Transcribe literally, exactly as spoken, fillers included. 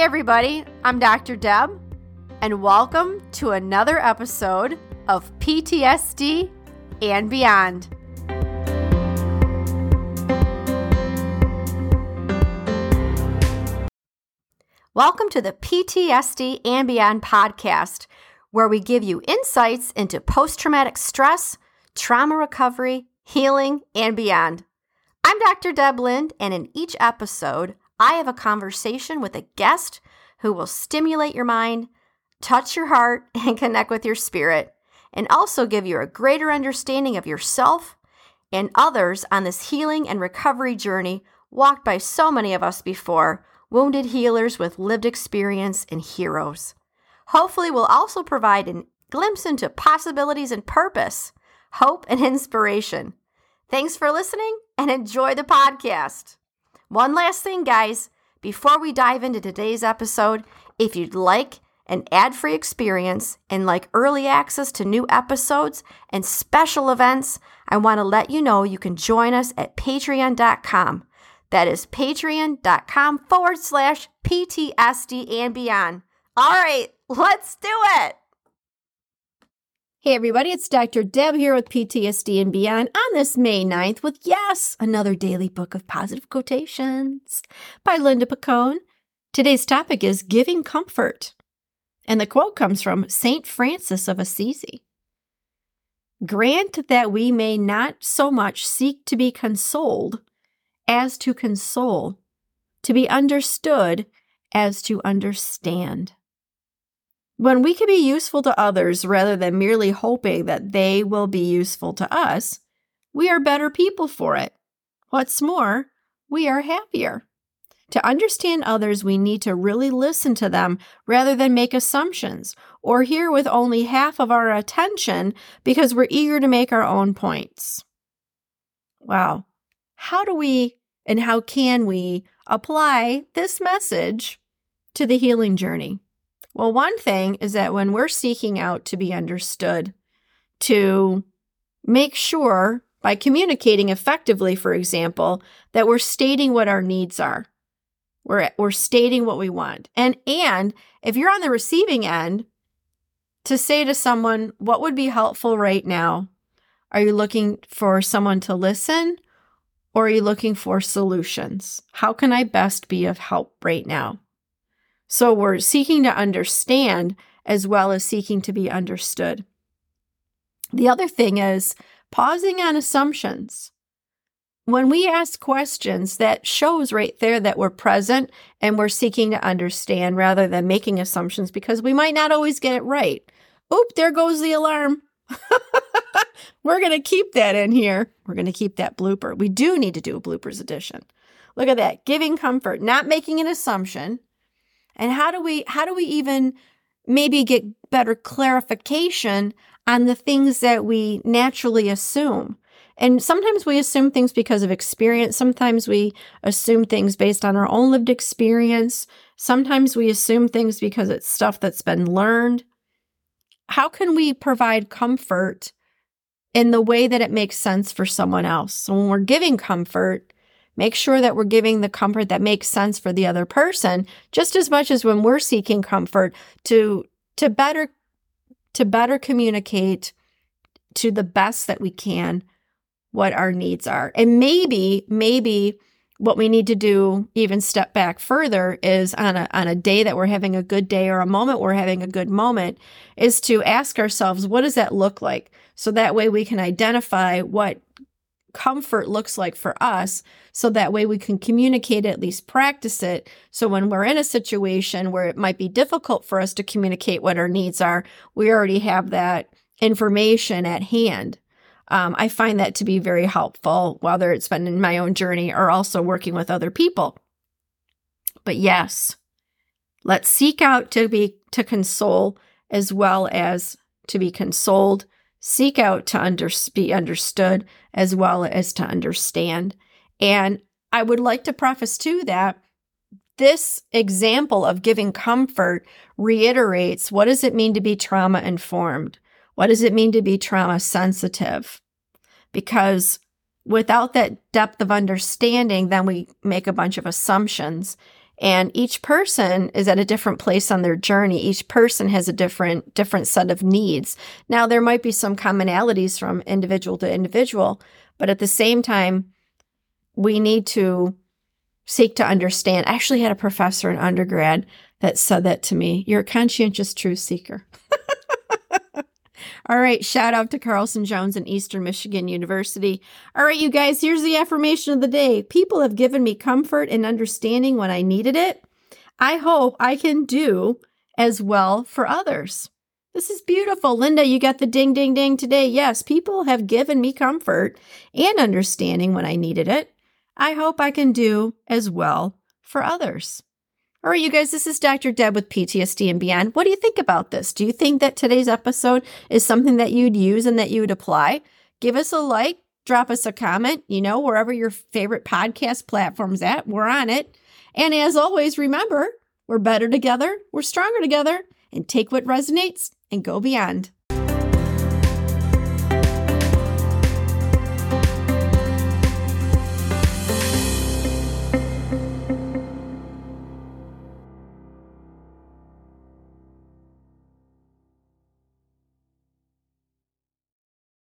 everybody, I'm Doctor Deb, and welcome to another episode of P T S D and Beyond. Welcome to the P T S D and Beyond podcast, where we give you insights into post-traumatic stress, trauma recovery, healing, and beyond. I'm Doctor Deb Lind, and in each episode, I have a conversation with a guest who will stimulate your mind, touch your heart, and connect with your spirit, and also give you a greater understanding of yourself and others on this healing and recovery journey walked by so many of us before, wounded healers with lived experience and heroes. Hopefully, we'll also provide a glimpse into possibilities and purpose, hope, and inspiration. Thanks for listening and enjoy the podcast. One last thing, guys, before we dive into today's episode, if you'd like an ad-free experience and like early access to new episodes and special events, I want to let you know you can join us at patreon dot com. That is patreon.com forward slash PTSD and beyond. All right, let's do it. Hey everybody, it's Doctor Deb here with P T S D and Beyond on this May ninth with, yes, another daily book of positive quotations by Linda Picone. Today's topic is giving comfort. And the quote comes from Saint Francis of Assisi. Grant that we may not so much seek to be consoled as to console, to be understood as to understand. When we can be useful to others rather than merely hoping that they will be useful to us, we are better people for it. What's more, we are happier. To understand others, we need to really listen to them rather than make assumptions or hear with only half of our attention because we're eager to make our own points. Wow. How do we and how can we apply this message to the healing journey? Well, one thing is that when we're seeking out to be understood, to make sure by communicating effectively, for example, that we're stating what our needs are. We're, we're stating what we want. And, and if you're on the receiving end, to say to someone, what would be helpful right now? Are you looking for someone to listen? Or are you looking for solutions? How can I best be of help right now? So we're seeking to understand as well as seeking to be understood. The other thing is pausing on assumptions. When we ask questions, that shows right there that we're present and we're seeking to understand rather than making assumptions because we might not always get it right. Oop, there goes the alarm. We're going to keep that in here. We're going to keep that blooper. We do need to do a bloopers edition. Look at that. Giving comfort, not making an assumption. And how do we, how do we even maybe get better clarification on the things that we naturally assume? And sometimes we assume things because of experience. Sometimes we assume things based on our own lived experience. Sometimes we assume things because it's stuff that's been learned. How can we provide comfort in the way that it makes sense for someone else? So when we're giving comfort, make sure that we're giving the comfort that makes sense for the other person, just as much as when we're seeking comfort to, to better, to better communicate to the best that we can what our needs are. And maybe, maybe what we need to do, even step back further, is on a, on a day that we're having a good day or a moment we're having a good moment, is to ask ourselves, what does that look like? So that way we can identify what comfort looks like for us, so that way we can communicate, at least practice it. So when we're in a situation where it might be difficult for us to communicate what our needs are, we already have that information at hand. Um, I find that to be very helpful, whether it's been in my own journey or also working with other people. But yes, let's seek out to be, to console as well as to be consoled. Seek out to under, be understood as well as to understand. And I would like to preface too that this example of giving comfort reiterates, what does it mean to be trauma informed? What does it mean to be trauma sensitive? Because without that depth of understanding, then we make a bunch of assumptions And each person is at a different place on their journey. Each person has a different, different set of needs. Now, there might be some commonalities from individual to individual, but at the same time, we need to seek to understand. I actually had a professor in undergrad that said that to me. You're a conscientious truth seeker. All right. Shout out to Carlson Jones and Eastern Michigan University. All right, you guys, here's the affirmation of the day. People have given me comfort and understanding when I needed it. I hope I can do as well for others. This is beautiful. Linda, you got the ding, ding, ding today. Yes, people have given me comfort and understanding when I needed it. I hope I can do as well for others. All right, you guys, this is Doctor Deb with P T S D and Beyond. What do you think about this? Do you think that today's episode is something that you'd use and that you would apply? Give us a like, drop us a comment, you know, wherever your favorite podcast platform's at, we're on it. And as always, remember, we're better together, we're stronger together, and take what resonates and go beyond.